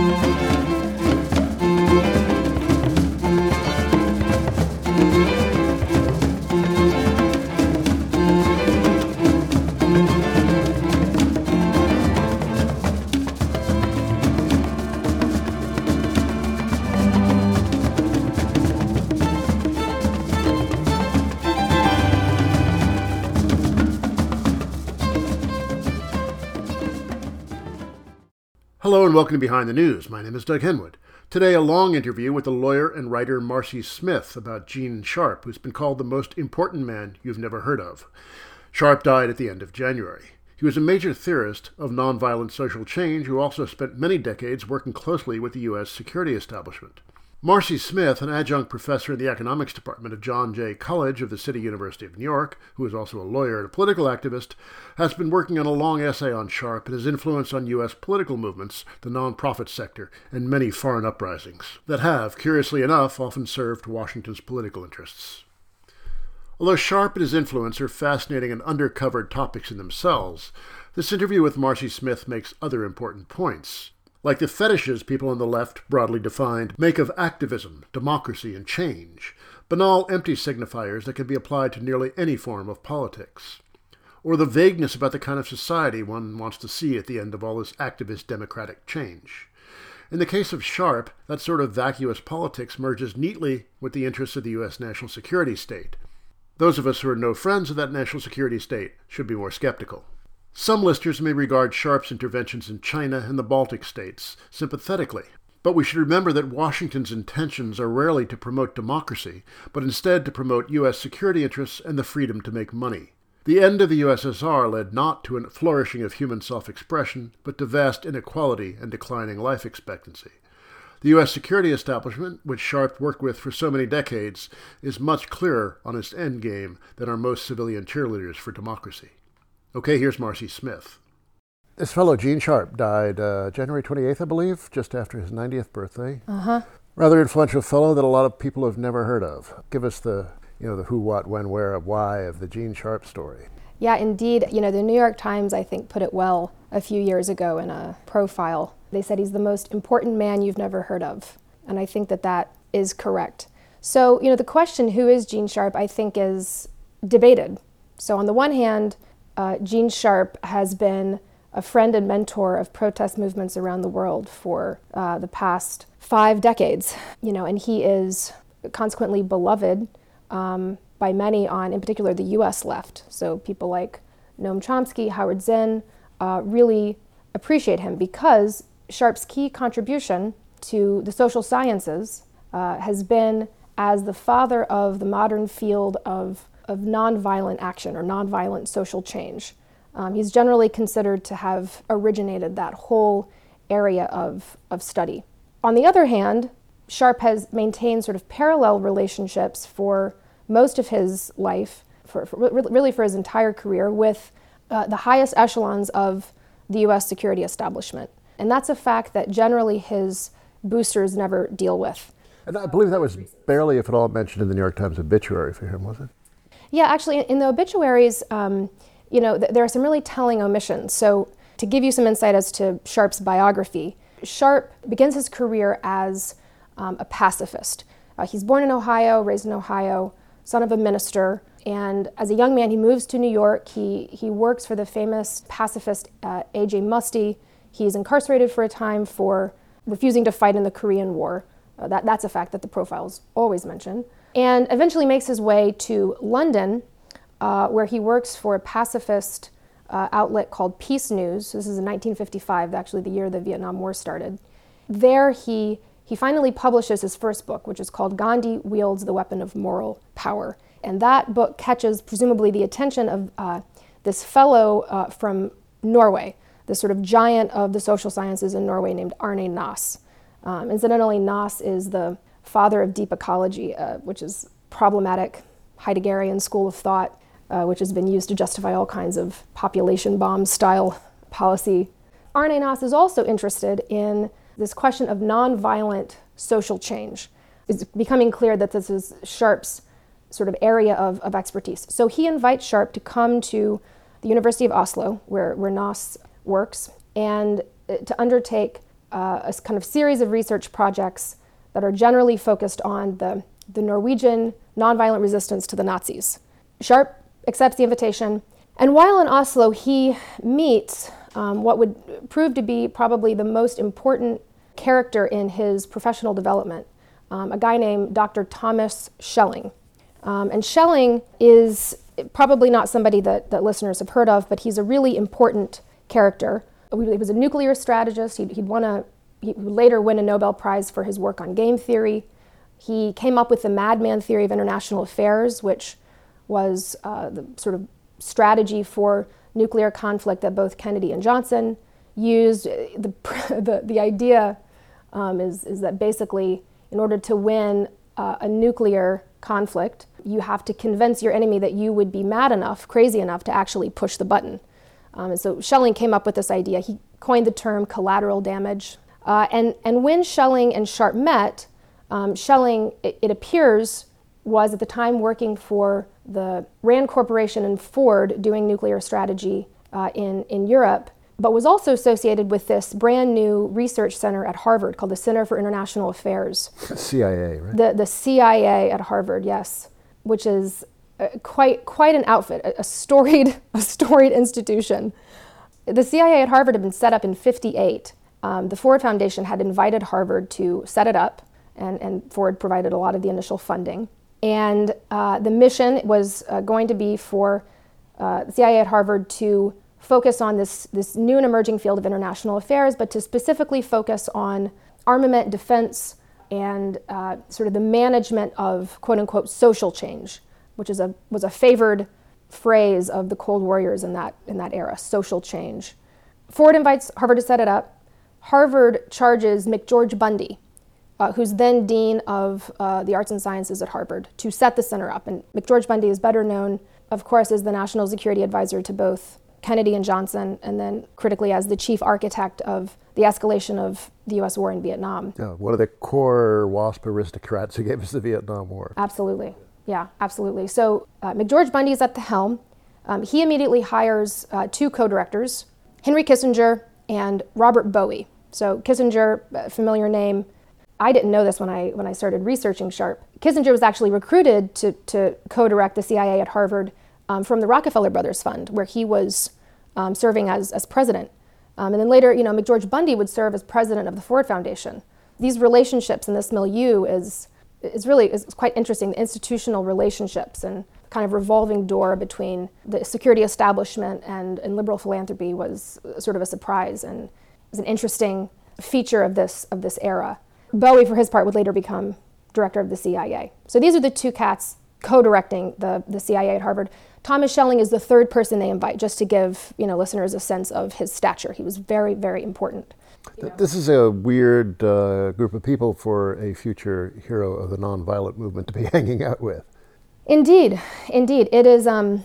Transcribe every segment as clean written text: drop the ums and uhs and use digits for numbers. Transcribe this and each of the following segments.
Hello and welcome to Behind the News. My name is Doug Henwood. Today, a long interview with the lawyer and writer Marcy Smith about Gene Sharp, who's been called the most important man you've never heard of. Sharp died at the end of January. He was a major theorist of nonviolent social change who also spent many decades working closely with the U.S. security establishment. Marcy Smith, an adjunct professor in the economics department of John Jay College of the City University of New York, who is also a lawyer and a political activist, has been working on a long essay on Sharp and his influence on U.S. political movements, the nonprofit sector, and many foreign uprisings that have, curiously enough, often served Washington's political interests. Although Sharp and his influence are fascinating and undercovered topics in themselves, this interview with Marcy Smith makes other important points. Like the fetishes people on the left, broadly defined, make of activism, democracy, and change, banal, empty signifiers that can be applied to nearly any form of politics. Or the vagueness about the kind of society one wants to see at the end of all this activist democratic change. In the case of Sharp, that sort of vacuous politics merges neatly with the interests of the U.S. national security state. Those of us who are no friends of that national security state should be more skeptical. Some listeners may regard Sharp's interventions in China and the Baltic states sympathetically, but we should remember that Washington's intentions are rarely to promote democracy, but instead to promote U.S. security interests and the freedom to make money. The end of the USSR led not to a flourishing of human self-expression, but to vast inequality and declining life expectancy. The U.S. security establishment, which Sharp worked with for so many decades, is much clearer on its endgame than are most civilian cheerleaders for democracy. Okay, here's Marcy Smith. This fellow, Gene Sharp, died January 28th, I believe, just after his 90th birthday. Rather influential fellow that a lot of people have never heard of. Give us the who, what, when, where, why of the Gene Sharp story. Yeah, indeed. The New York Times, I think, put it well a few years ago in a profile. They said he's the most important man you've never heard of. And I think that is correct. So, the question, who is Gene Sharp, I think is debated. So on the one hand, Gene Sharp has been a friend and mentor of protest movements around the world for the past 5 decades, and he is consequently beloved by many on, in particular, the U.S. left. So people like Noam Chomsky, Howard Zinn, really appreciate him because Sharp's key contribution to the social sciences has been as the father of the modern field of nonviolent action or nonviolent social change. He's generally considered to have originated that whole area of study. On the other hand, Sharp has maintained sort of parallel relationships for most of his life, really for his entire career, with the highest echelons of the U.S. security establishment. And that's a fact that generally his boosters never deal with. And I believe that was barely, if at all, mentioned in the New York Times obituary for him, was it? Yeah, actually, in the obituaries, there are some really telling omissions. So to give you some insight as to Sharp's biography, Sharp begins his career as a pacifist. He's born in Ohio, raised in Ohio, son of a minister, and as a young man, he moves to New York. He works for the famous pacifist A.J. Muste. He's incarcerated for a time for refusing to fight in the Korean War. That's a fact that the profiles always mention. And eventually makes his way to London, where he works for a pacifist outlet called Peace News. This is in 1955, actually the year the Vietnam War started. There he finally publishes his first book, which is called Gandhi Wields the Weapon of Moral Power. And that book catches presumably the attention of this fellow from Norway, this sort of giant of the social sciences in Norway named Arne Naess. Incidentally, Naess is the father of deep ecology, which is problematic Heideggerian school of thought, which has been used to justify all kinds of population bomb style policy. Arne Naess is also interested in this question of nonviolent social change. It's becoming clear that this is Sharp's sort of area of expertise. So he invites Sharp to come to the University of Oslo, where Naess works, and to undertake a kind of series of research projects that are generally focused on the Norwegian nonviolent resistance to the Nazis. Sharp accepts the invitation, and while in Oslo, he meets what would prove to be probably the most important character in his professional development, a guy named Dr. Thomas Schelling. And Schelling is probably not somebody that listeners have heard of, but he's a really important character. He was a nuclear strategist. He would later win a Nobel Prize for his work on game theory. He came up with the madman theory of international affairs, which was the sort of strategy for nuclear conflict that both Kennedy and Johnson used. The idea is that basically, in order to win a nuclear conflict, you have to convince your enemy that you would be mad enough, crazy enough to actually push the button. And so Schelling came up with this idea. He coined the term collateral damage. And when Schelling and Sharp met, Schelling, it appears, was at the time working for the Rand Corporation and Ford doing nuclear strategy in Europe, but was also associated with this brand new research center at Harvard called the Center for International Affairs. CIA, right? The CIA at Harvard, yes, which is quite an outfit, a storied institution. The CIA at Harvard had been set up in '58. The Ford Foundation had invited Harvard to set it up, and Ford provided a lot of the initial funding. And the mission was going to be for the CIA at Harvard to focus on this new and emerging field of international affairs, but to specifically focus on armament, defense, and sort of the management of quote-unquote social change, which was a favored phrase of the Cold Warriors in that era, social change. Ford invites Harvard to set it up. Harvard charges McGeorge Bundy, who's then dean of the arts and sciences at Harvard, to set the center up. And McGeorge Bundy is better known, of course, as the national security advisor to both Kennedy and Johnson, and then critically as the chief architect of the escalation of the U.S. war in Vietnam. Yeah, one of the core WASP aristocrats who gave us the Vietnam War. Absolutely. Yeah, absolutely. So McGeorge Bundy is at the helm. He immediately hires two co-directors, Henry Kissinger and Robert Bowie. So Kissinger, a familiar name. I didn't know this when I started researching Sharp. Kissinger was actually recruited to co-direct the CIA at Harvard from the Rockefeller Brothers Fund, where he was serving as president. And then later, McGeorge Bundy would serve as president of the Ford Foundation. These relationships in this milieu is quite interesting, the institutional relationships and kind of revolving door between the security establishment and liberal philanthropy was sort of a surprise and was an interesting feature of this era. Bowie, for his part, would later become director of the CIA. So these are the two cats co-directing the CIA at Harvard. Thomas Schelling is the third person they invite, just to give listeners a sense of his stature. He was very, very important. This is a weird group of people for a future hero of the nonviolent movement to be hanging out with. Indeed. It is,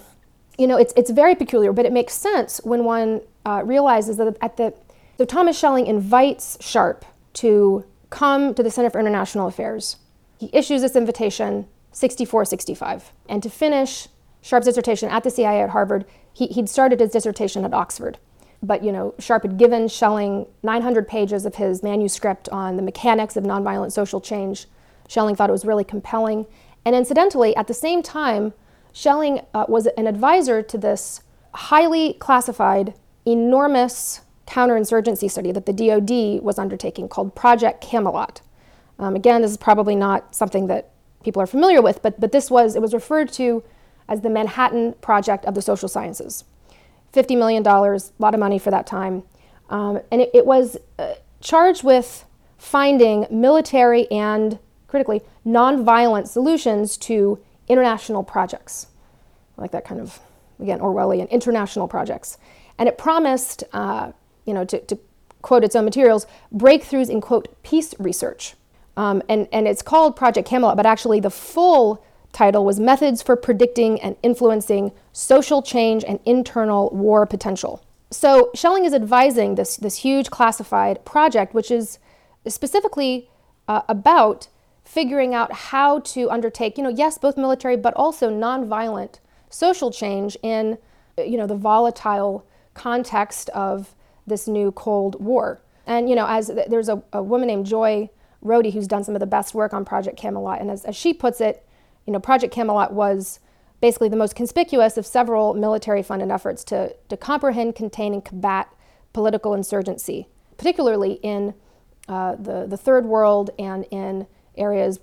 it's very peculiar, but it makes sense when one realizes that so Thomas Schelling invites Sharp to come to the Center for International Affairs. He issues this invitation 64-65. And to finish Sharp's dissertation at the CIA at Harvard, he'd started his dissertation at Oxford. But, Sharp had given Schelling 900 pages of his manuscript on the mechanics of nonviolent social change. Schelling thought it was really compelling. And incidentally, at the same time, Schelling was an advisor to this highly classified, enormous counterinsurgency study that the DoD was undertaking called Project Camelot. Again, this is probably not something that people are familiar with, but it was referred to as the Manhattan Project of the Social Sciences. $50 million, a lot of money for that time. And it was charged with finding military and, critically, nonviolent solutions to international projects. I like that kind of, again, Orwellian, international projects. And it promised, to quote its own materials, breakthroughs in, quote, peace research. And it's called Project Camelot, but actually the full title was Methods for Predicting and Influencing Social Change and Internal War Potential. So Schelling is advising this huge classified project, which is specifically about figuring out how to undertake, yes, both military, but also nonviolent social change in, the volatile context of this new Cold War. And, there's a woman named Joy Rohde who's done some of the best work on Project Camelot. And as she puts it, Project Camelot was basically the most conspicuous of several military-funded efforts to comprehend, contain, and combat political insurgency, particularly in the Third World and in areas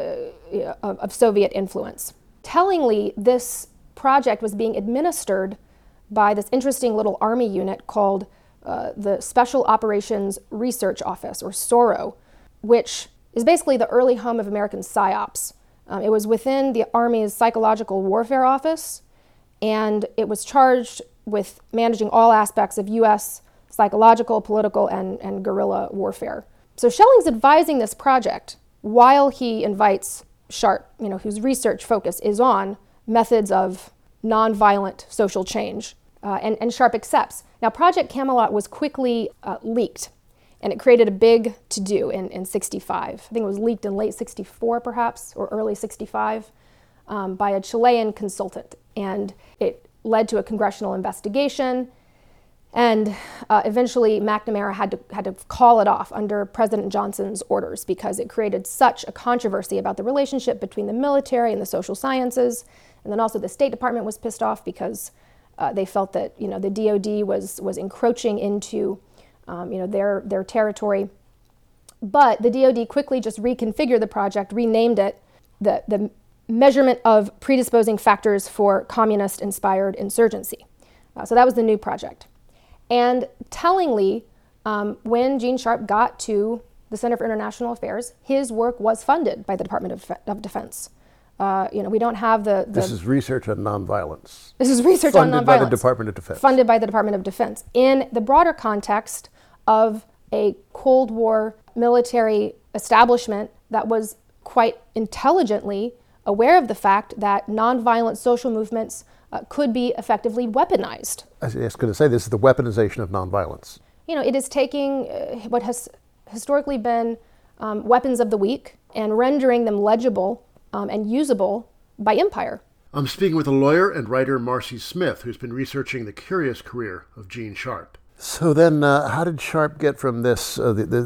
of Soviet influence. Tellingly, this project was being administered by this interesting little army unit called the Special Operations Research Office, or SORO, which is basically the early home of American PSYOPs. It was within the Army's Psychological Warfare Office, and it was charged with managing all aspects of U.S. psychological, political, and guerrilla warfare. So Schelling's advising this project while he invites Sharp, whose research focus is on methods of nonviolent social change, and Sharp accepts. Now, Project Camelot was quickly leaked, and it created a big to-do in 65. I think it was leaked in late 64, perhaps, or early 65, by a Chilean consultant. And it led to a congressional investigation. And eventually, McNamara had to call it off under President Johnson's orders because it created such a controversy about the relationship between the military and the social sciences. And then also the State Department was pissed off because they felt that the DoD was encroaching into their territory. But the DoD quickly just reconfigured the project, renamed it the Measurement of Predisposing Factors for Communist-Inspired Insurgency. So that was the new project. And tellingly, when Gene Sharp got to the Center for International Affairs, his work was funded by the Department of Defense. We don't have the... This is research on nonviolence. This is research on nonviolence. Funded by the Department of Defense. Funded by the Department of Defense. In the broader context of a Cold War military establishment that was quite intelligently aware of the fact that nonviolent social movements could be effectively weaponized. I was going to say, this is the weaponization of nonviolence. It is taking what has historically been weapons of the weak and rendering them legible and usable by empire. I'm speaking with a lawyer and writer, Marcy Smith, who's been researching the curious career of Gene Sharp. So then, how did Sharp get from these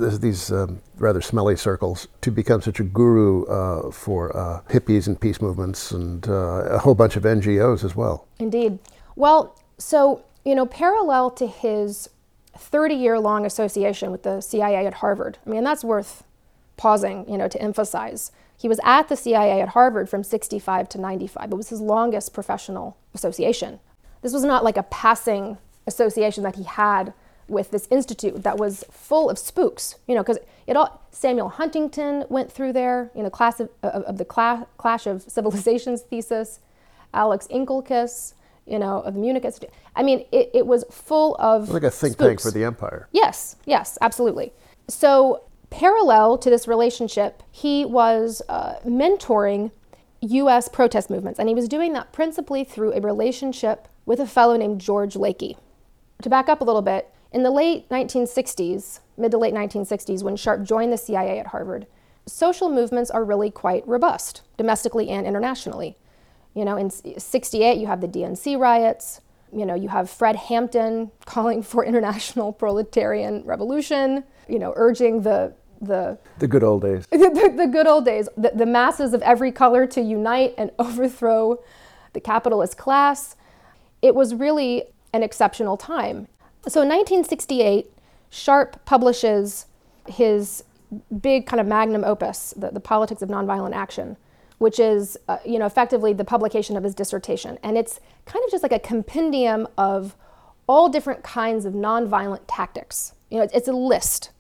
rather smelly circles to become such a guru for hippies and peace movements and a whole bunch of NGOs as well? Indeed. Well, so, parallel to his 30-year-long association with the CIA at Harvard, that's worth pausing, to emphasize. He was at the CIA at Harvard from 65 to 95. It was his longest professional association. This was not like a passing association that he had with this institute that was full of spooks, because Samuel Huntington went through there, class of the Clash of Civilizations thesis, Alex Inkelkiss, of the Munich Institute. It was full of like a think spooks. Tank for the empire. Yes, absolutely. So parallel to this relationship, he was mentoring U.S. protest movements, and he was doing that principally through a relationship with a fellow named George Lakey. To back up a little bit, in the late 1960s, mid to late 1960s, when Sharp joined the CIA at Harvard, social movements are really quite robust, domestically and internationally. In 68, you have the DNC riots. You have Fred Hampton calling for international proletarian revolution, urging the good old days. The good old days, the masses of every color to unite and overthrow the capitalist class. It was really an exceptional time. So in 1968, Sharp publishes his big kind of magnum opus, the Politics of Nonviolent Action, which is, effectively the publication of his dissertation. And it's kind of just like a compendium of all different kinds of nonviolent tactics. It's a list,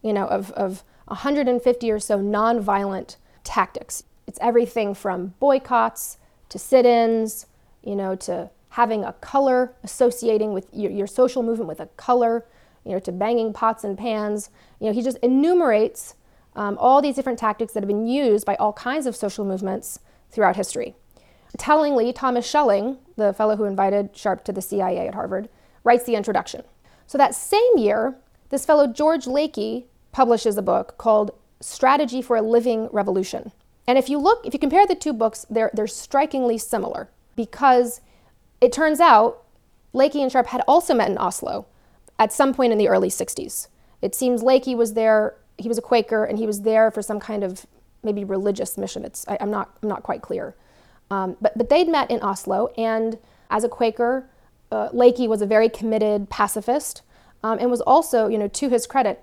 of 150 or so nonviolent tactics. It's everything from boycotts to sit-ins, to having a color, associating with your social movement with a color, to banging pots and pans. He just enumerates all these different tactics that have been used by all kinds of social movements throughout history. Tellingly, Thomas Schelling, the fellow who invited Sharp to the CIA at Harvard, writes the introduction. So that same year, this fellow George Lakey publishes a book called Strategy for a Living Revolution. And if you compare the two books, they're strikingly similar, because it turns out Lakey and Sharp had also met in Oslo at some point in the early 60s. It seems Leakey was there, he was a Quaker, and he was there for some kind of maybe religious mission. I'm not quite clear. But they'd met in Oslo, and as a Quaker, Leakey was a very committed pacifist, and was also, to his credit,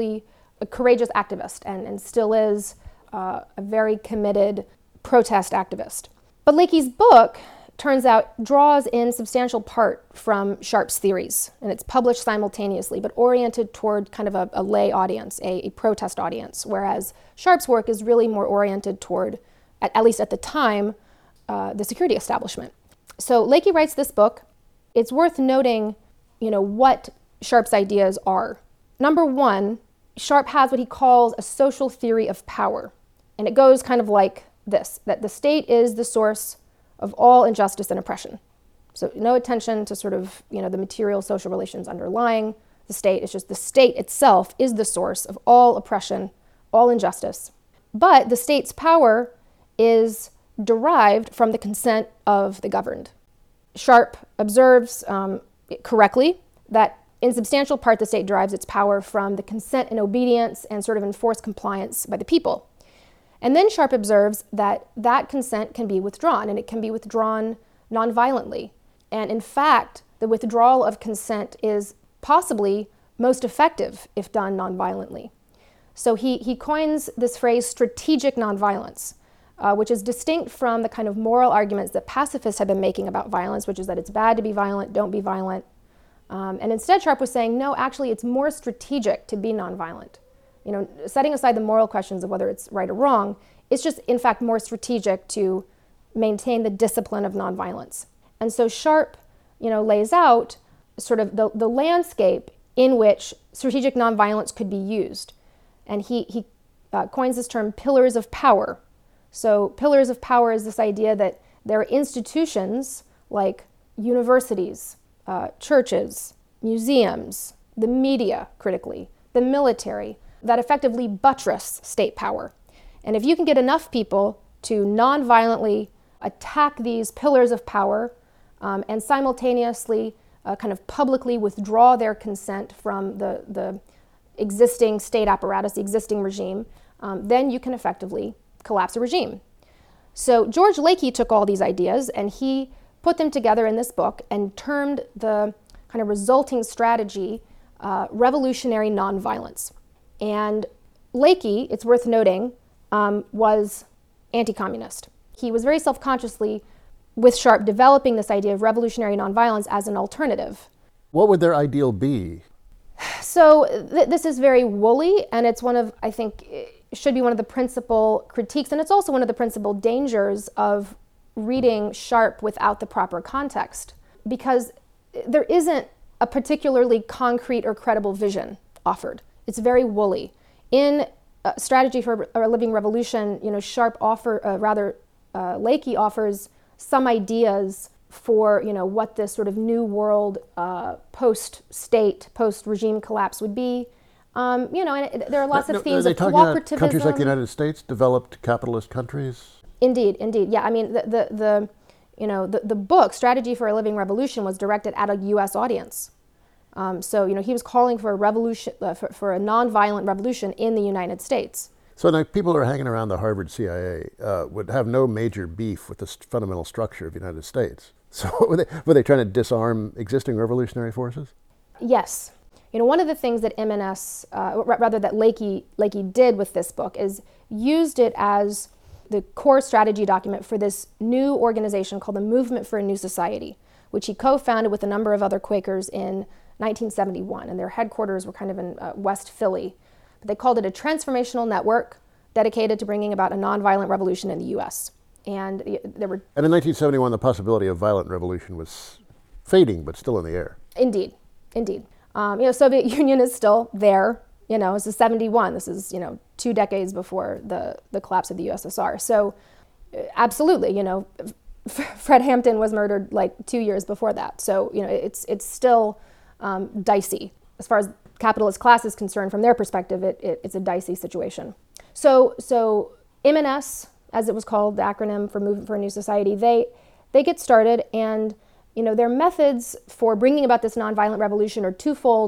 a courageous activist, and still is a very committed protest activist. But Leakey's book, turns out, draws in substantial part from Sharp's theories, and it's published simultaneously, but oriented toward kind of a lay audience, a protest audience, whereas Sharp's work is really more oriented toward, at least at the time, the security establishment. So Leakey writes this book. It's worth noting, what Sharp's ideas are. Number one, Sharp has what he calls a social theory of power, and it goes kind of like this, that the state is the source of all injustice and oppression. So no attention to sort of, the material social relations underlying the state. It's just the state itself is the source of all oppression, all injustice. But the state's power is derived from the consent of the governed. Sharp observes correctly that in substantial part the state derives its power from the consent and obedience and sort of enforced compliance by the people. And then Sharp observes that that consent can be withdrawn, and it can be withdrawn nonviolently. And in fact, the withdrawal of consent is possibly most effective if done nonviolently. So he coins this phrase strategic nonviolence, which is distinct from the kind of moral arguments that pacifists have been making about violence, which is that it's bad to be violent, don't be violent. And instead Sharp was saying, no, actually it's more strategic to be nonviolent. Setting aside the moral questions of whether it's right or wrong, it's just, in fact, more strategic to maintain the discipline of nonviolence. And so Sharp, lays out sort of the landscape in which strategic nonviolence could be used. And he coins this term pillars of power. So pillars of power is this idea that there are institutions like universities, churches, museums, the media, critically, the military, that effectively buttress state power. And if you can get enough people to non-violently attack these pillars of power and simultaneously kind of publicly withdraw their consent from the existing state apparatus, the existing regime, then you can effectively collapse a regime. So George Leakey took all these ideas and he put them together in this book and termed the kind of resulting strategy revolutionary nonviolence. And Leakey, it's worth noting, was anti-communist. He was very self-consciously, with Sharp, developing this idea of revolutionary nonviolence as an alternative. What would their ideal be? So this is very woolly, and it's should be one of the principal critiques, and it's also one of the principal dangers of reading Sharp without the proper context, because there isn't a particularly concrete or credible vision offered. It's very woolly. In Strategy for a Living Revolution, Leakey offers some ideas for, what this sort of new world post-state, post-regime collapse would be. And there are lots of themes of cooperativism. Are they talking about countries like the United States, developed capitalist countries? Indeed. Yeah, I mean, the book, Strategy for a Living Revolution, was directed at a U.S. audience. So he was calling for a revolution, for a nonviolent revolution in the United States. So now people who are hanging around the Harvard CIA would have no major beef with the fundamental structure of the United States. So were they trying to disarm existing revolutionary forces? Yes. One of the things that MNS, that Leakey did with this book is used it as the core strategy document for this new organization called the Movement for a New Society, which he co-founded with a number of other Quakers in 1971, and their headquarters were kind of in West Philly. But they called it a transformational network dedicated to bringing about a nonviolent revolution in the U.S. And there were... And in 1971, the possibility of violent revolution was fading, but still in the air. Indeed. Soviet Union is still there. This is 71. This is, 2 decades before the collapse of the USSR. So absolutely, Fred Hampton was murdered like 2 years before that. So, it's still dicey. As far as capitalist class is concerned, from their perspective, it's a dicey situation. So MNS, as it was called, the acronym for Movement for a New Society, they get started, and their methods for bringing about this nonviolent revolution are twofold.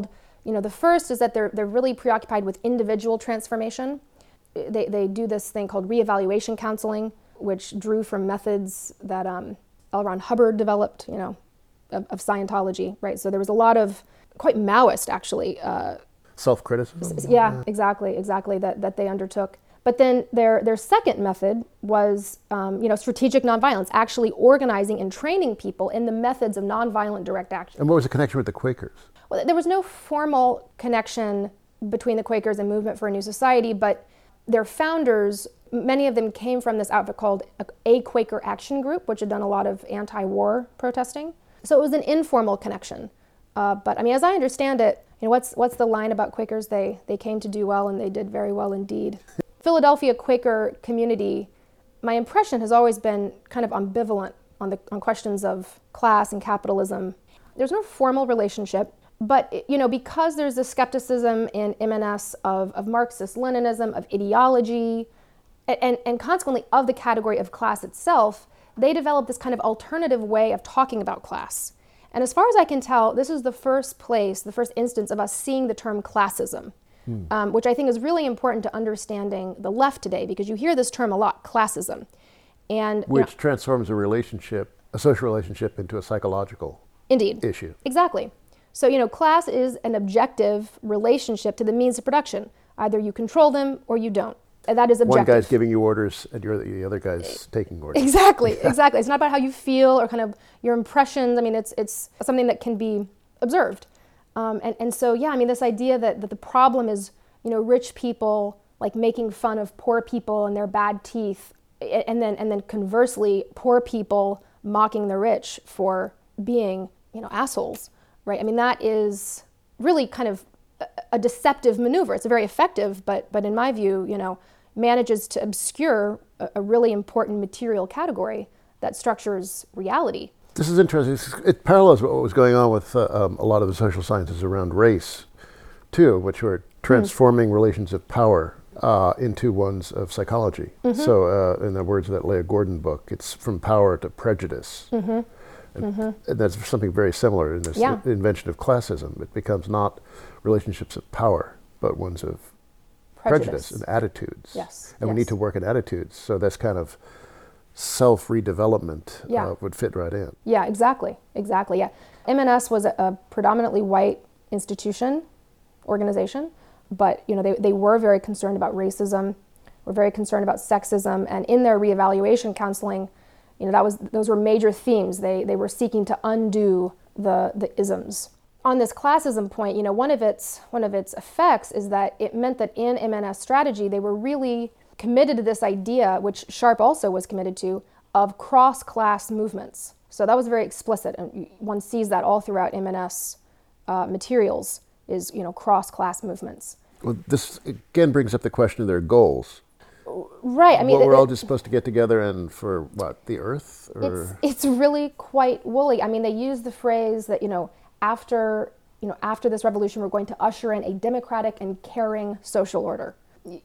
The first is that they're really preoccupied with individual transformation. They do this thing called reevaluation counseling, which drew from methods that L. Ron Hubbard developed, of Scientology, right? So there was a lot of quite Maoist, actually. Self-criticism? Yeah, exactly, that they undertook. But then their second method was, strategic nonviolence, actually organizing and training people in the methods of nonviolent direct action. And what was the connection with the Quakers? Well, there was no formal connection between the Quakers and Movement for a New Society, but their founders, many of them came from this outfit called a Quaker Action Group, which had done a lot of anti-war protesting. So it was an informal connection. But I mean, as I understand it, what's the line about Quakers? They came to do well, and they did very well indeed. Philadelphia Quaker community, my impression has always been kind of ambivalent on questions of class and capitalism. There's no formal relationship, but because there's this skepticism in MNS of Marxist-Leninism, of ideology, and consequently of the category of class itself, they developed this kind of alternative way of talking about class. And as far as I can tell, this is the first instance of us seeing the term classism, which I think is really important to understanding the left today, because you hear this term a lot, classism. And which transforms a social relationship into a psychological issue. Exactly. So, class is an objective relationship to the means of production. Either you control them or you don't. And that is objective. One guy's giving you orders and the other guy's taking orders. Exactly. It's not about how you feel or kind of your impressions. I mean, it's something that can be observed. And so, this idea that the problem is, rich people like making fun of poor people and their bad teeth, and then conversely, poor people mocking the rich for being, assholes, right? I mean, that is really kind of a deceptive maneuver. It's very effective, but in my view, manages to obscure a really important material category that structures reality. This is interesting. It parallels what was going on with a lot of the social sciences around race, too, which were transforming relations of power into ones of psychology. Mm-hmm. So in the words of that Leah Gordon book, it's from power to prejudice. Mm-hmm. And that's something very similar in this invention of classism. It becomes not relationships of power, but ones of prejudice and attitudes. Yes. And we need to work in attitudes. So that's kind of self-redevelopment would fit right in. Yeah, exactly. Yeah. MNS was a predominantly white organization, but they were very concerned about racism, were very concerned about sexism, and in their reevaluation counseling, those were major themes. They were seeking to undo the isms. On this classism point, one of its effects is that it meant that in MNS strategy, they were really committed to this idea, which Sharp also was committed to, of cross-class movements. So that was very explicit, and one sees that all throughout MNS materials is, cross-class movements. Well, this again brings up the question of their goals. Right. I mean, we're all just supposed to get together and for what, the earth? Or? It's really quite woolly. I mean, they use the phrase that after this revolution, we're going to usher in a democratic and caring social order.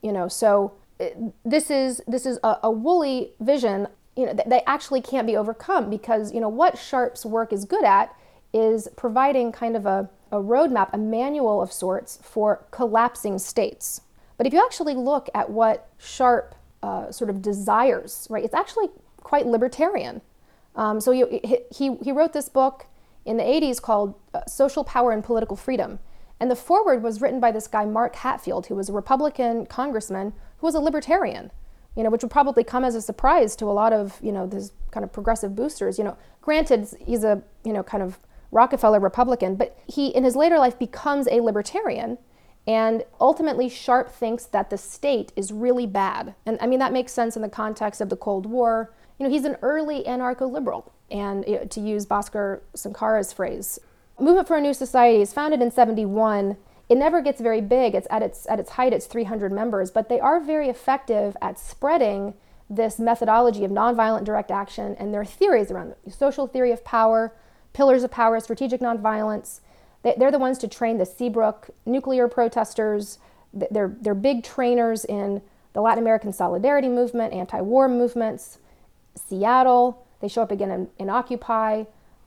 So this is a woolly vision. They actually can't be overcome because what Sharp's work is good at is providing kind of a roadmap, a manual of sorts for collapsing states. But if you actually look at what Sharp sort of desires, right, it's actually quite libertarian. So he wrote this book in the 80s called Social Power and Political Freedom. And the foreword was written by this guy, Mark Hatfield, who was a Republican congressman who was a libertarian, which would probably come as a surprise to a lot of, these kind of progressive boosters. Granted, he's a, kind of Rockefeller Republican, but he, in his later life, becomes a libertarian. And ultimately, Sharp thinks that the state is really bad. And I mean, that makes sense in the context of the Cold War. He's an early anarcho-liberal. And to use Bhaskar Sankara's phrase, Movement for a New Society is founded in 1971. It never gets very big. It's at its height, it's 300 members, but they are very effective at spreading this methodology of nonviolent direct action and their theories around it. Social theory of power, pillars of power, strategic nonviolence. They're the ones to train the Seabrook nuclear protesters. They're big trainers in the Latin American Solidarity movement, anti-war movements, Seattle. They show up again in Occupy.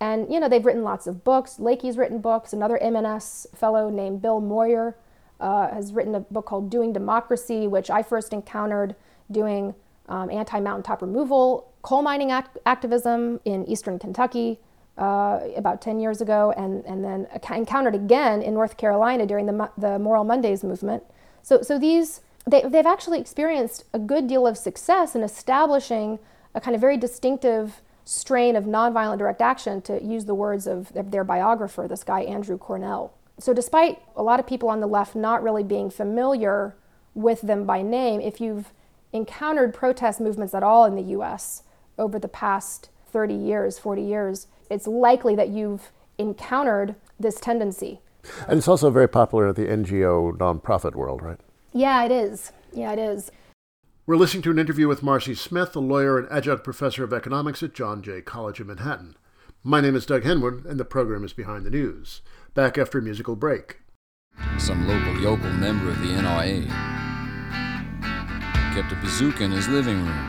And, they've written lots of books. Leakey's written books. Another MNS fellow named Bill Moyer has written a book called Doing Democracy, which I first encountered doing anti-mountaintop removal, coal mining activism in eastern Kentucky about 10 years ago, and then encountered again in North Carolina during the Moral Mondays movement. So they've actually experienced a good deal of success in establishing a kind of very distinctive strain of nonviolent direct action, to use the words of their biographer, this guy Andrew Cornell. So despite a lot of people on the left not really being familiar with them by name, if you've encountered protest movements at all in the US over the past 30 years, 40 years, it's likely that you've encountered this tendency. And it's also very popular in the NGO nonprofit world, right? Yeah, it is. We're listening to an interview with Marcy Smith, a lawyer and adjunct professor of economics at John Jay College in Manhattan. My name is Doug Henwood, and the program is Behind the News. Back after a musical break. Some local yokel member of the NRA kept a bazooka in his living room,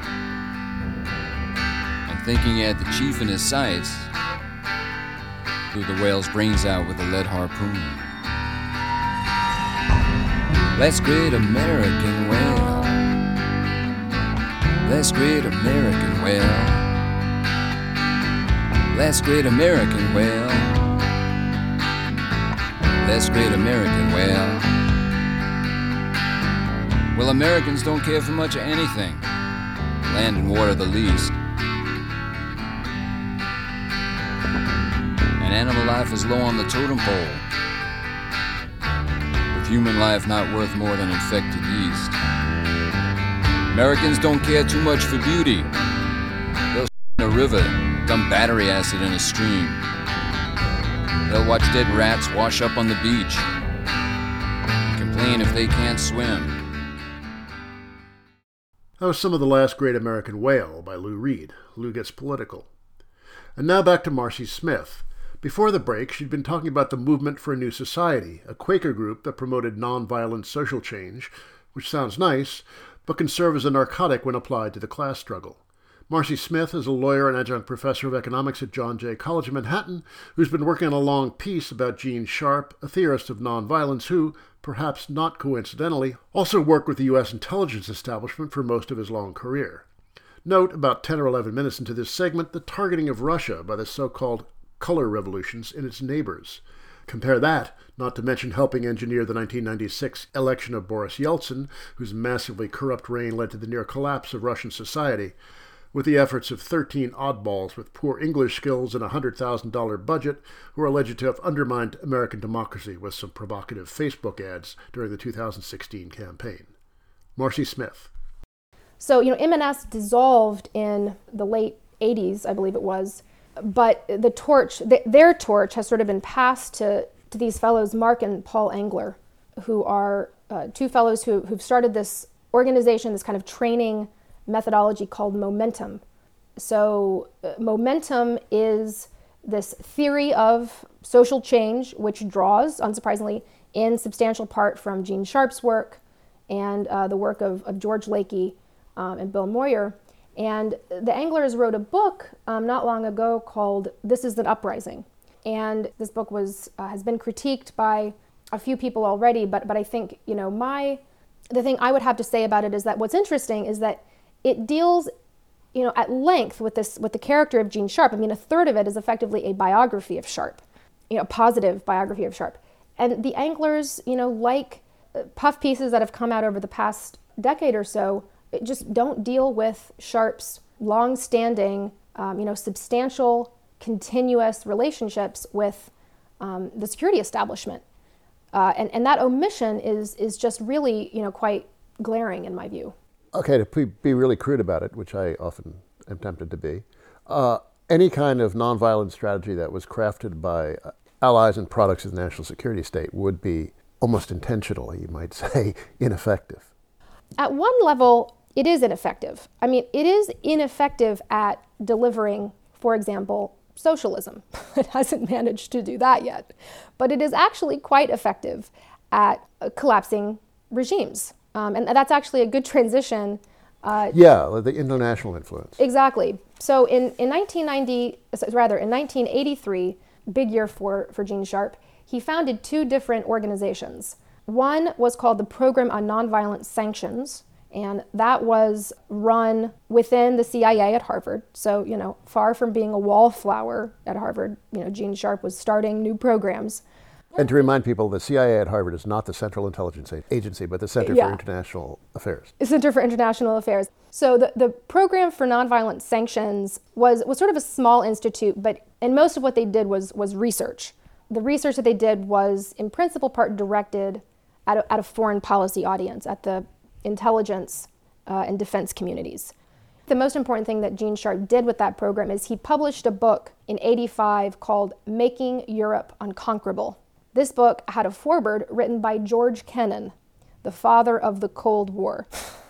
and thinking he had the chief in his sights, blew the whale's brains out with a lead harpoon. Let's great American whale. Let's great American whale. Let's great American whale. Let's great American whale. Well, Americans don't care for much of anything, land and water the least. And animal life is low on the totem pole, with human life not worth more than infected yeast. Americans don't care too much for beauty. They'll in a river, dump battery acid in a stream. They'll watch dead rats wash up on the beach, and complain if they can't swim. That was some of The Last Great American Whale by Lou Reed. Lou gets political. And now back to Marcy Smith. Before the break, she'd been talking about the Movement for a New Society, a Quaker group that promoted nonviolent social change, which sounds nice, but can serve as a narcotic when applied to the class struggle. Marcy Smith is a lawyer and adjunct professor of economics at John Jay College in Manhattan, who's been working on a long piece about Gene Sharp, a theorist of nonviolence who, perhaps not coincidentally, also worked with the U.S. intelligence establishment for most of his long career. Note, about 10 or 11 minutes into this segment, the targeting of Russia by the so-called color revolutions in its neighbors. Compare that, not to mention helping engineer the 1996 election of Boris Yeltsin, whose massively corrupt reign led to the near collapse of Russian society, with the efforts of 13 oddballs with poor English skills and a $100,000 budget who are alleged to have undermined American democracy with some provocative Facebook ads during the 2016 campaign. Marcy Smith. So, MNS dissolved in the late 80s, I believe it was, but the torch, their torch has sort of been passed to these fellows, Mark and Paul Engler, who are two fellows who've started this organization, this kind of training methodology called Momentum. So Momentum is this theory of social change, which draws, unsurprisingly, in substantial part from Gene Sharp's work and the work of George Leakey and Bill Moyer. And the Englers wrote a book not long ago called This Is an Uprising. And this book has been critiqued by a few people already, but I think, the thing I would have to say about it is that what's interesting is that it deals, at length with the character of Gene Sharp. I mean, a third of it is effectively a biography of Sharp, a positive biography of Sharp. And the Englers, like puff pieces that have come out over the past decade or so, just don't deal with Sharp's long-standing, substantial, continuous relationships with the security establishment. And that omission is just really, quite glaring in my view. Okay, to be really crude about it, which I often am tempted to be, any kind of nonviolent strategy that was crafted by allies and products of the national security state would be almost intentionally, you might say, ineffective. At one level, it is ineffective. I mean, it is ineffective at delivering, for example, socialism. It hasn't managed to do that yet. But it is actually quite effective at collapsing regimes. And that's actually a good transition The international influence. Exactly. So in 1983, big year for Gene Sharp, he founded two different organizations. One was called the Program on Nonviolent Sanctions, and that was run within the CIA at Harvard. So, far from being a wallflower at Harvard, Gene Sharp was starting new programs. And to remind people, the CIA at Harvard is not the Central Intelligence Agency, but the Center for International Affairs. Center for International Affairs. So the Program for Nonviolent Sanctions was sort of a small institute, and most of what they did was research. The research that they did was, in principal part, directed at a foreign policy audience, at the intelligence and defense communities. The most important thing that Gene Sharp did with that program is he published a book in '85 called Making Europe Unconquerable. This book had a foreword written by George Kennan, the father of the Cold War.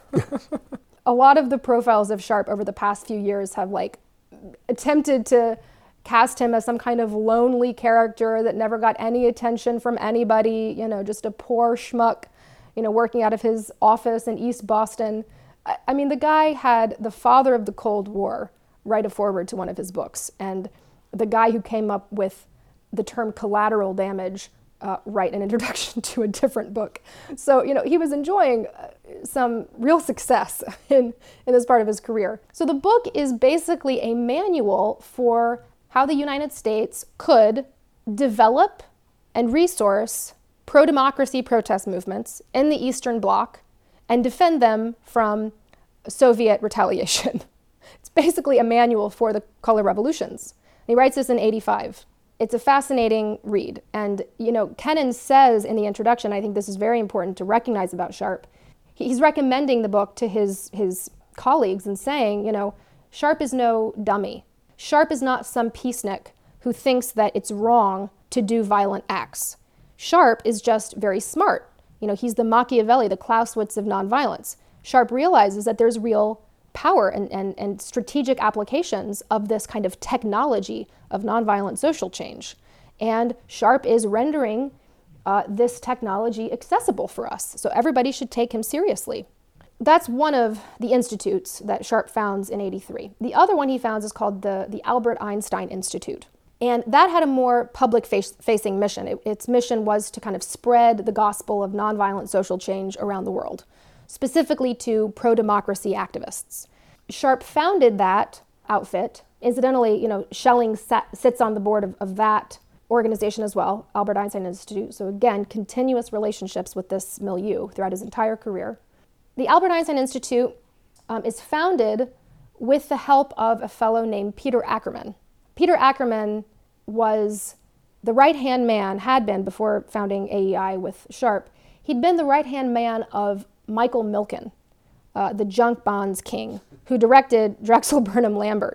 A lot of the profiles of Sharp over the past few years have attempted to cast him as some kind of lonely character that never got any attention from anybody, just a poor schmuck, working out of his office in East Boston. I mean, the guy had the father of the Cold War write a foreword to one of his books, and the guy who came up with the term collateral damage write an introduction to a different book. So, he was enjoying some real success in this part of his career. So the book is basically a manual for how the United States could develop and resource pro-democracy protest movements in the Eastern Bloc and defend them from Soviet retaliation. It's basically a manual for the color revolutions. He writes this in '85. It's a fascinating read. And, Kennan says in the introduction, I think this is very important to recognize about Sharp, he's recommending the book to his colleagues and saying, Sharp is no dummy. Sharp is not some peacenik who thinks that it's wrong to do violent acts. Sharp is just very smart. He's the Machiavelli, the Clausewitz of nonviolence. Sharp realizes that there's real power and strategic applications of this kind of technology of nonviolent social change. And Sharp is rendering this technology accessible for us. So everybody should take him seriously. That's one of the institutes that Sharp founds in '83. The other one he founds is called the Albert Einstein Institute. And that had a more public-facing mission. Its mission was to kind of spread the gospel of nonviolent social change around the world, specifically to pro-democracy activists. Sharp founded that outfit. Incidentally, Schelling sits on the board of that organization as well, Albert Einstein Institute. So again, continuous relationships with this milieu throughout his entire career. The Albert Einstein Institute is founded with the help of a fellow named Peter Ackerman. Peter Ackerman was the right-hand man, had been before founding AEI with Sharp. He'd been the right-hand man of Michael Milken, the junk bonds king, who directed Drexel Burnham Lambert.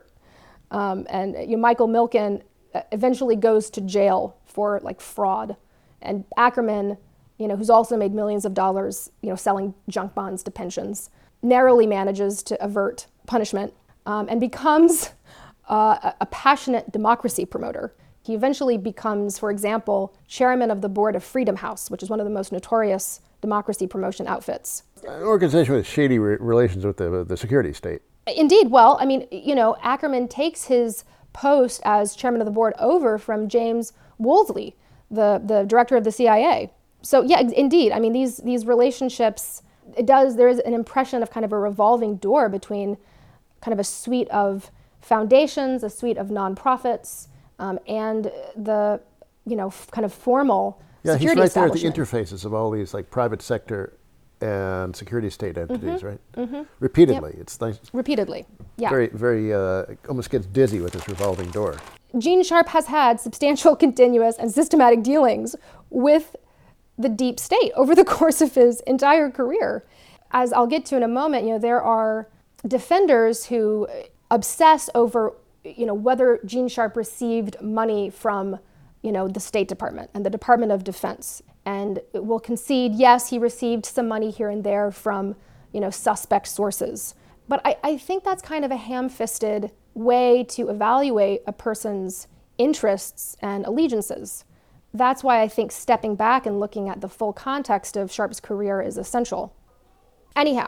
Michael Milken eventually goes to jail for fraud. And Ackerman, who's also made millions of dollars, selling junk bonds to pensions, narrowly manages to avert punishment and becomes a passionate democracy promoter. He eventually becomes, for example, chairman of the board of Freedom House, which is one of the most notorious democracy promotion outfits. An organization with shady relations with the security state. Indeed. Well, Ackerman takes his post as chairman of the board over from James Woolsey, the director of the CIA. So yeah, indeed. These relationships, there is an impression of kind of a revolving door between kind of a suite of foundations, a suite of nonprofits, and the, kind of formal security establishment. Yeah, he's right there at the interfaces of all these private sector and security state entities, right? Mm-hmm. Repeatedly. Yep. It's nice. Repeatedly, yeah. Very, very, almost gets dizzy with this revolving door. Gene Sharp has had substantial, continuous, and systematic dealings with the deep state over the course of his entire career. As I'll get to in a moment, there are defenders who obsess over, whether Gene Sharp received money from, the State Department and the Department of Defense. And will concede, yes, he received some money here and there from, suspect sources. But I think that's kind of a ham-fisted way to evaluate a person's interests and allegiances. That's why I think stepping back and looking at the full context of Sharp's career is essential. Anyhow,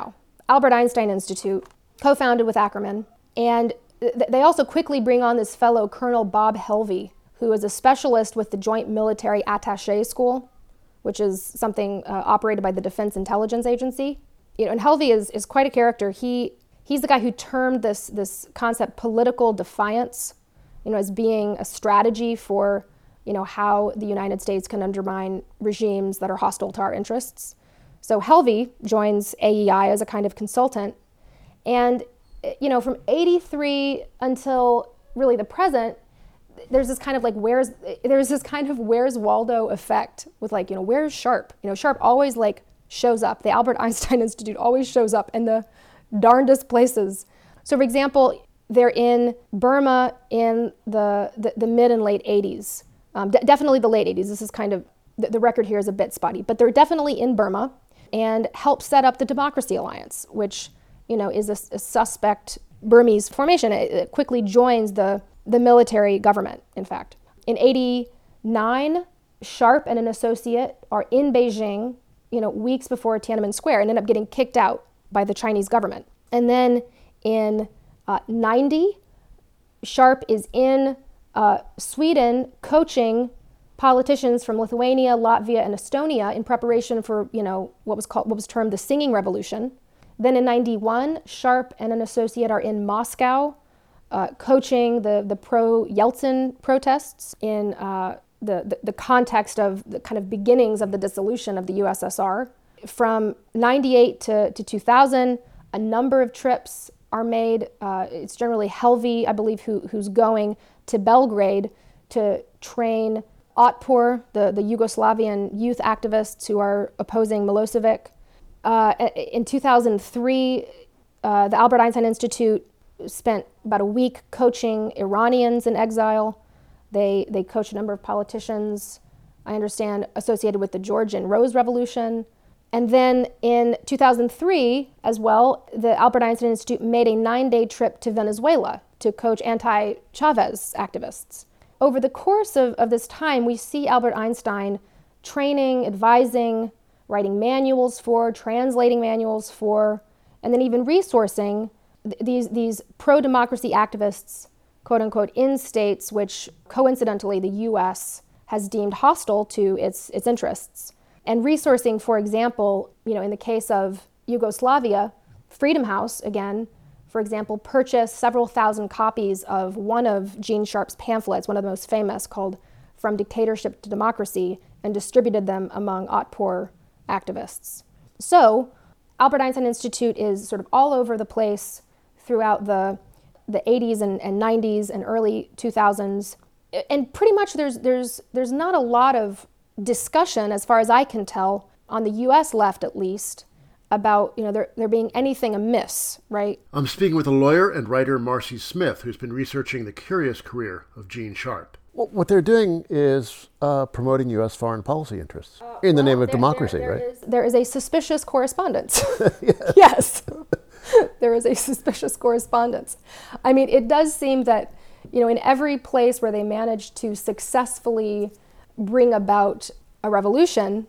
Albert Einstein Institute, co-founded with Ackerman. And they also quickly bring on this fellow, Colonel Bob Helvey, who is a specialist with the Joint Military Attaché School, which is something operated by the Defense Intelligence Agency. And Helvey is quite a character. He's the guy who termed this concept political defiance, as being a strategy for, how the United States can undermine regimes that are hostile to our interests. So Helvey joins AEI as a kind of consultant. And, from 83 until really the present, there's this kind of where's Waldo effect with where's Sharp? Sharp always shows up. The Albert Einstein Institute always shows up in the darndest places. So for example, they're in Burma in the mid and late 80s. Definitely the late 80s. This is kind of, the record here is a bit spotty, but they're definitely in Burma and help set up the Democracy Alliance, which, is a suspect Burmese formation. It quickly joins the military government, in fact. In 89, Sharp and an associate are in Beijing, weeks before Tiananmen Square, and end up getting kicked out by the Chinese government. And then in 90, Sharp is in Sweden coaching politicians from Lithuania, Latvia, and Estonia in preparation for, what was termed the Singing Revolution. Then in 91, Sharp and an associate are in Moscow coaching the pro-Yeltsin protests in the context of the kind of beginnings of the dissolution of the USSR. From 98 to 2000, a number of trips are made. It's generally Helvey, I believe, who's going to Belgrade to train Otpor, the Yugoslavian youth activists who are opposing Milosevic. In 2003, the Albert Einstein Institute spent about a week coaching Iranians in exile. They coached a number of politicians, I understand, associated with the Georgian Rose Revolution. And then in 2003, as well, the Albert Einstein Institute made a 9-day trip to Venezuela to coach anti-Chavez activists. Over the course of this time, we see Albert Einstein training, advising, writing manuals for, translating manuals for, and then even resourcing these pro-democracy activists, quote unquote, in states which coincidentally the US has deemed hostile to its interests. And resourcing, for example, in the case of Yugoslavia, Freedom House, again, for example, purchased several thousand copies of one of Gene Sharp's pamphlets, one of the most famous, called From Dictatorship to Democracy, and distributed them among Otpor activists. So Albert Einstein Institute is sort of all over the place throughout the 80s and 90s and early 2000s. And pretty much there's not a lot of discussion, as far as I can tell, on the US left at least, about there being anything amiss, right? I'm speaking with the lawyer and writer Marcy Smith, who's been researching the curious career of Gene Sharp. Well, what they're doing is promoting U.S. foreign policy interests in the name of democracy, right? There is a suspicious correspondence. Yes. There is a suspicious correspondence. I mean, it does seem that, in every place where they manage to successfully bring about a revolution,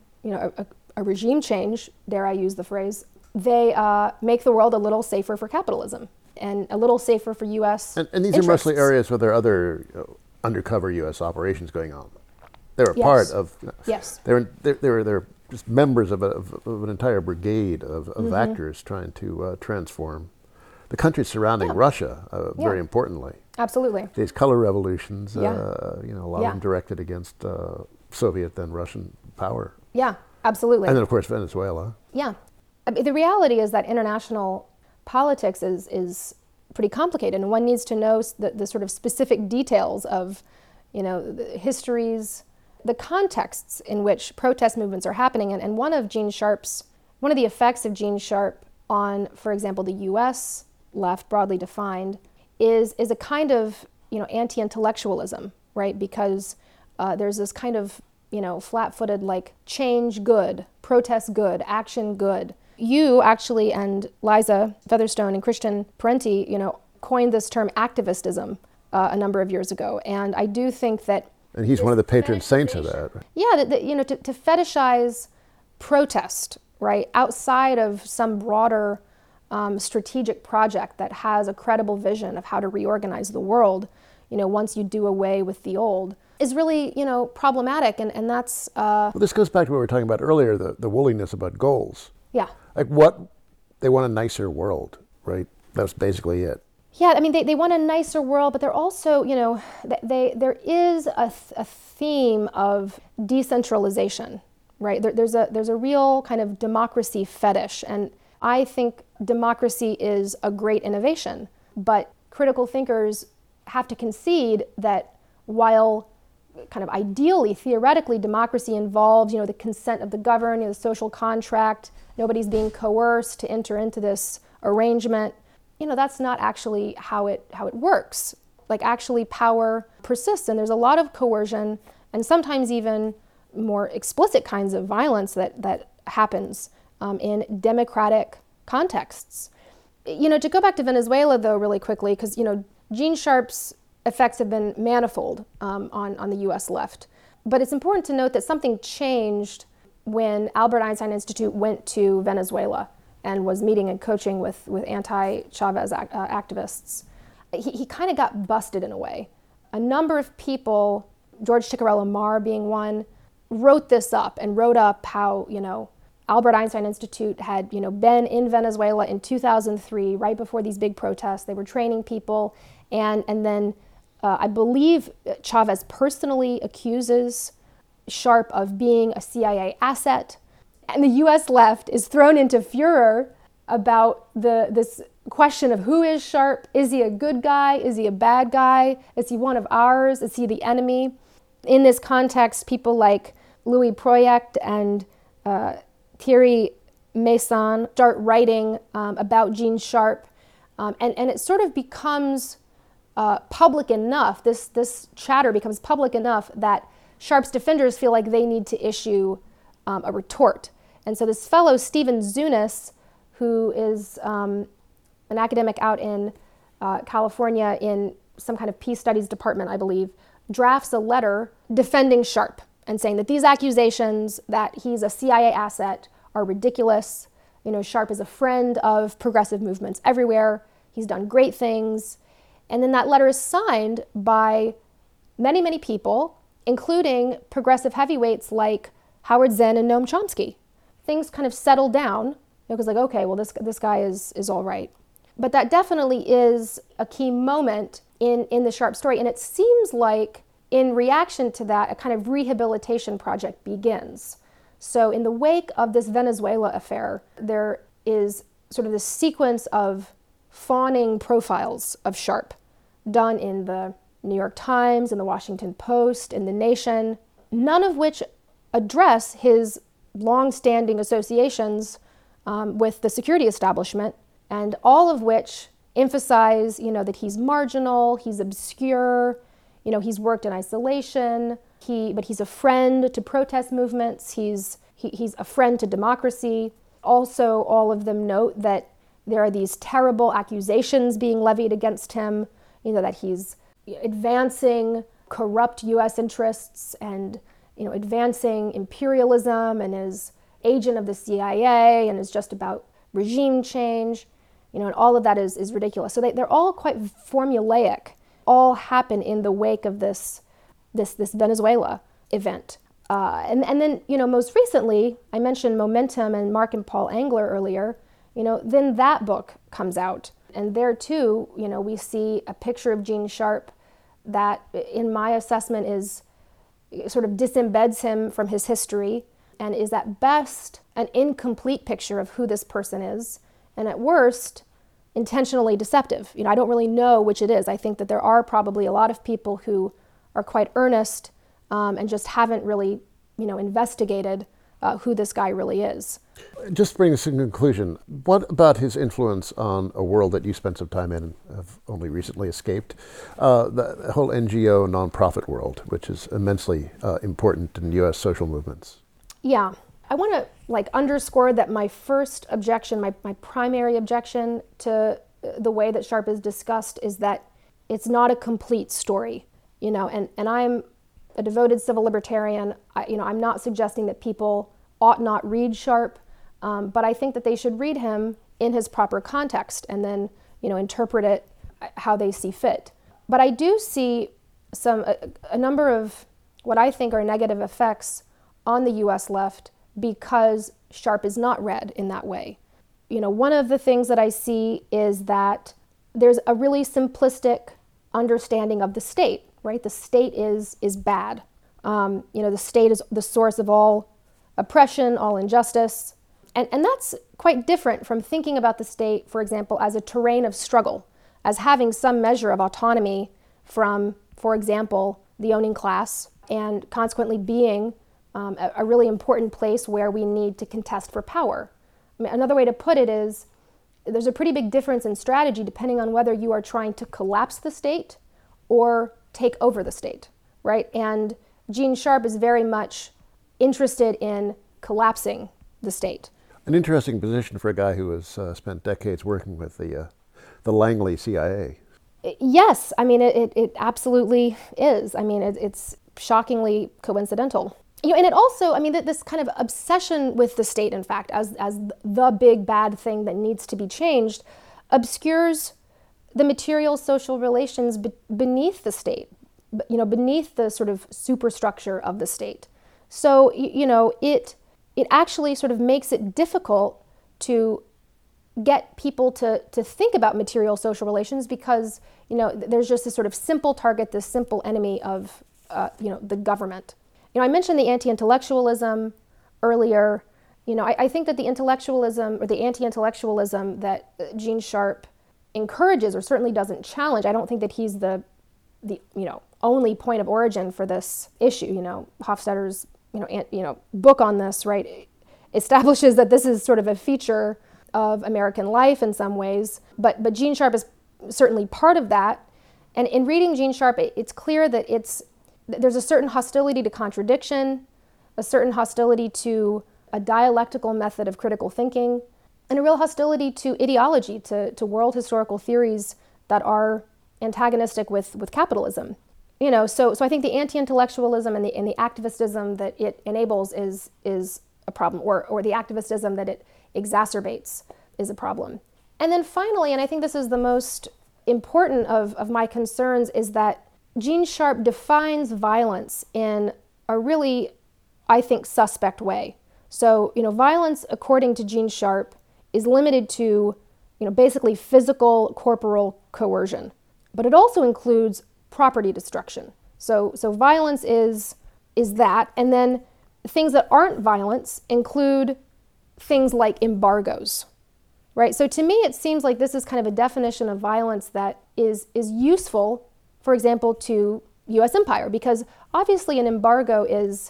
a regime change, dare I use the phrase, they make the world a little safer for capitalism and a little safer for U.S. And these interests. are mostly areas where there are other undercover U.S. operations going on. They were part of. Yes. They're just members of an entire brigade of actors trying to transform the countries surrounding Russia. Very importantly. Absolutely. These color revolutions, a lot of them directed against Soviet then Russian power. Yeah, absolutely. And then of course Venezuela. Yeah. I mean, the reality is that international politics is pretty complicated, and one needs to know the sort of specific details of, the histories, the contexts in which protest movements are happening. And one of the effects of Gene Sharp on, for example, the U.S. left, broadly defined, is a kind of, anti-intellectualism, right? Because there's this kind of, flat-footed, change good, protest good, action good. You actually, and Liza Featherstone and Christian Parenti, coined this term activistism a number of years ago. And I do think that... And he's one of the patron saints of that. Yeah, to fetishize protest, right, outside of some broader strategic project that has a credible vision of how to reorganize the world, once you do away with the old, is really, problematic. And that's... Well, this goes back to what we were talking about earlier, the woolliness about goals. Yeah. Like they want a nicer world, right? That's basically it. Yeah, I mean, they want a nicer world, but they're also, there is a theme of decentralization, right? There's a real kind of democracy fetish, and I think democracy is a great innovation, but critical thinkers have to concede that while kind of ideally, theoretically, democracy involves, the consent of the governed, the social contract, nobody's being coerced to enter into this arrangement, that's not actually how it works. Like, actually, power persists, and there's a lot of coercion, and sometimes even more explicit kinds of violence that happens in democratic contexts. To go back to Venezuela, though, really quickly, because, Gene Sharp's effects have been manifold on the U.S. left. But it's important to note that something changed when Albert Einstein Institute went to Venezuela and was meeting and coaching with anti-Chavez activists. He kind of got busted in a way. A number of people, George Chicarella Mar being one, wrote this up and wrote up how, Albert Einstein Institute had, been in Venezuela in 2003, right before these big protests. They were training people, and then I believe Chavez personally accuses Sharp of being a CIA asset. And the U.S. left is thrown into furor about this question of who is Sharp. Is he a good guy? Is he a bad guy? Is he one of ours? Is he the enemy? In this context, people like Louis Proyect and Thierry Meyssan start writing about Gene Sharp. And it sort of becomes public enough, this chatter becomes public enough that Sharp's defenders feel like they need to issue a retort. And so this fellow, Stephen Zunis, who is an academic out in California in some kind of peace studies department, I believe, drafts a letter defending Sharp and saying that these accusations that he's a CIA asset are ridiculous. Sharp is a friend of progressive movements everywhere. He's done great things. And then that letter is signed by many, many people, including progressive heavyweights like Howard Zinn and Noam Chomsky. Things kind of settled down, because okay, well, this guy is all right. But that definitely is a key moment in the Sharp story. And it seems like in reaction to that, a kind of rehabilitation project begins. So in the wake of this Venezuela affair, there is sort of this sequence of fawning profiles of Sharp done in the New York Times, in the Washington Post, in The Nation, none of which address his long-standing associations with the security establishment, and all of which emphasize, that he's marginal, he's obscure, he's worked in isolation, but he's a friend to protest movements, he's a friend to democracy. Also, all of them note that there are these terrible accusations being levied against him, that he's advancing corrupt U.S. interests and, advancing imperialism and is agent of the CIA and is just about regime change, and all of that is ridiculous. So they're all quite formulaic, all happen in the wake of this Venezuela event. And then, most recently, I mentioned Momentum and Mark and Paul Engler earlier, then that book comes out. And there too, we see a picture of Gene Sharp that, in my assessment, is sort of disembeds him from his history and is at best an incomplete picture of who this person is, and at worst, intentionally deceptive. I don't really know which it is. I think that there are probably a lot of people who are quite earnest and just haven't really, investigated who this guy really is. Just to bring us to conclusion, what about his influence on a world that you spent some time in and have only recently escaped, the whole NGO nonprofit world, which is immensely important in U.S. social movements? Yeah. I want to underscore that my first objection, my primary objection to the way that Sharp is discussed is that it's not a complete story, and I'm a devoted civil libertarian. I'm not suggesting that people ought not read Sharp, but I think that they should read him in his proper context and then, interpret it how they see fit. But I do see a number of what I think are negative effects on the U.S. left because Sharp is not read in that way. One of the things that I see is that there's a really simplistic understanding of the state, right? The state is bad. The state is the source of all oppression, all injustice. And that's quite different from thinking about the state, for example, as a terrain of struggle, as having some measure of autonomy from, for example, the owning class, and consequently being a really important place where we need to contest for power. Another way to put it is there's a pretty big difference in strategy depending on whether you are trying to collapse the state or take over the state, right? And Gene Sharp is very much interested in collapsing the state. An interesting position for a guy who has spent decades working with the Langley CIA. Yes, it absolutely is. It's shockingly coincidental. And it also, this kind of obsession with the state, in fact, as the big bad thing that needs to be changed, obscures the material social relations beneath the state, beneath the sort of superstructure of the state. So, it actually sort of makes it difficult to get people to think about material social relations because, there's just this sort of simple target, this simple enemy of, the government. I mentioned the anti-intellectualism earlier. I think that the intellectualism or the anti-intellectualism that Gene Sharp encourages or certainly doesn't challenge, I don't think that he's the only point of origin for this issue. Hofstadter's book on this, right, establishes that this is sort of a feature of American life in some ways, but Gene Sharp is certainly part of that. And in reading Gene Sharp, it's clear that there's a certain hostility to contradiction, a certain hostility to a dialectical method of critical thinking, and a real hostility to ideology, to world historical theories that are antagonistic with capitalism. So I think the anti-intellectualism and the activistism that it enables is a problem, or the activistism that it exacerbates is a problem. And then finally, and I think this is the most important of my concerns, is that Gene Sharp defines violence in a really, I think, suspect way. So, violence, according to Gene Sharp, is limited to, basically physical, corporal coercion. But it also includes property destruction. So violence is that, and then things that aren't violence include things like embargoes, right? So to me, it seems like this is kind of a definition of violence that is useful, for example, to U.S. empire, because obviously an embargo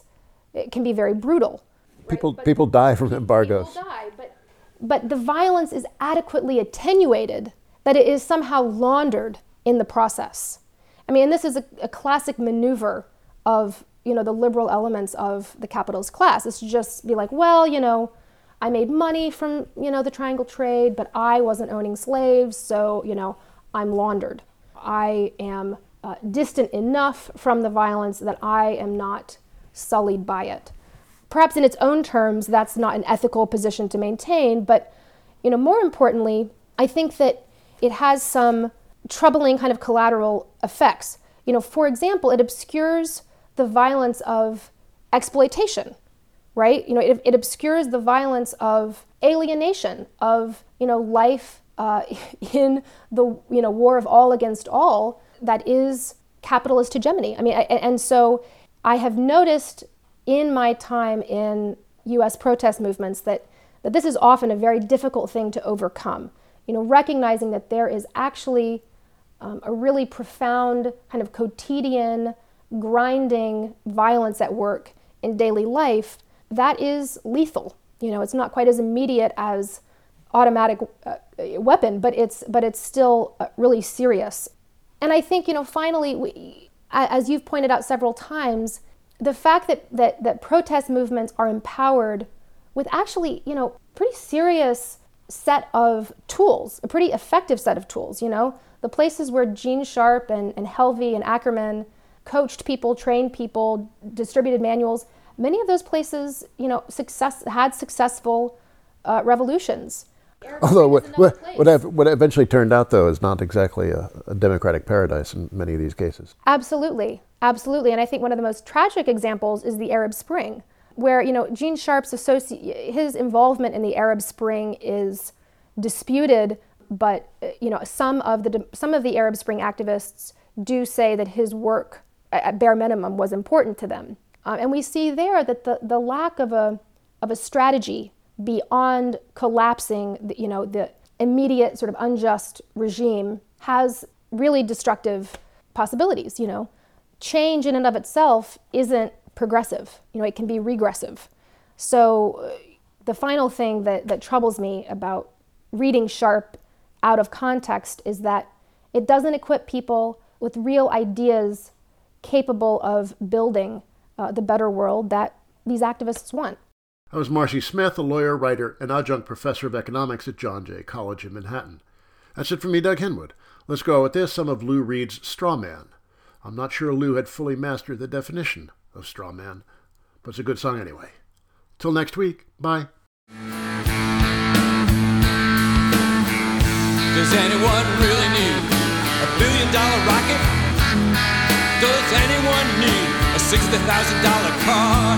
it can be very brutal. People die from embargoes. People die, but the violence is adequately attenuated, that it is somehow laundered in the process. And this is a classic maneuver of, the liberal elements of the capitalist class. It's to just be like, well, I made money from, the triangle trade, but I wasn't owning slaves, so, I'm laundered. I am distant enough from the violence that I am not sullied by it. Perhaps in its own terms, that's not an ethical position to maintain, but, more importantly, I think that it has some troubling kind of collateral effects. For example, it obscures the violence of exploitation, right? It obscures the violence of alienation, of, life in the, war of all against all that is capitalist hegemony. And so I have noticed in my time in U.S. protest movements that this is often a very difficult thing to overcome. Recognizing that there is actually a really profound kind of quotidian, grinding violence at work in daily life that is lethal. It's not quite as immediate as automatic weapon, but it's still really serious. And I think, finally, as you've pointed out several times, the fact that protest movements are empowered with actually, pretty serious set of tools, a pretty effective set of tools, the places where Gene Sharp and Helvey and Ackerman coached people, trained people, distributed manuals, many of those places, had successful revolutions. Although what eventually turned out, though, is not exactly a democratic paradise in many of these cases. Absolutely. Absolutely. And I think one of the most tragic examples is the Arab Spring, where, Gene Sharp's his involvement in the Arab Spring is disputed, but, some of the Arab Spring activists do say that his work, at bare minimum, was important to them. And we see there that the lack of a strategy beyond collapsing the immediate sort of unjust regime has really destructive possibilities. Change in and of itself isn't progressive. It can be regressive. So the final thing that troubles me about reading Sharp out of context is that it doesn't equip people with real ideas capable of building the better world that these activists want. That was Marcy Smith, a lawyer, writer, and adjunct professor of economics at John Jay College in Manhattan. That's it from me, Doug Henwood. Let's go with this, some of Lou Reed's Straw Man. I'm not sure Lou had fully mastered the definition of straw man, but it's a good song anyway. Till next week, bye. Does anyone really need a $1 billion rocket? Does anyone need a $60,000 car?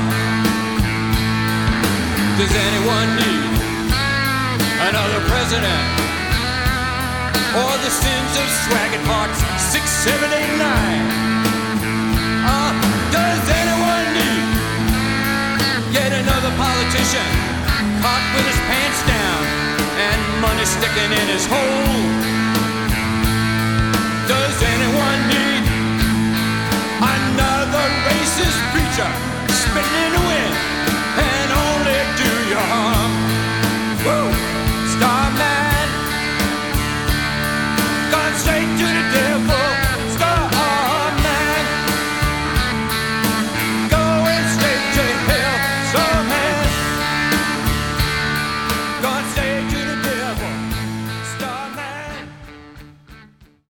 Does anyone need another president? Or the sins of Swaggart Parks 6, 7, 8, 9? Does anyone need yet another politician caught with his pants down and money sticking in his hole?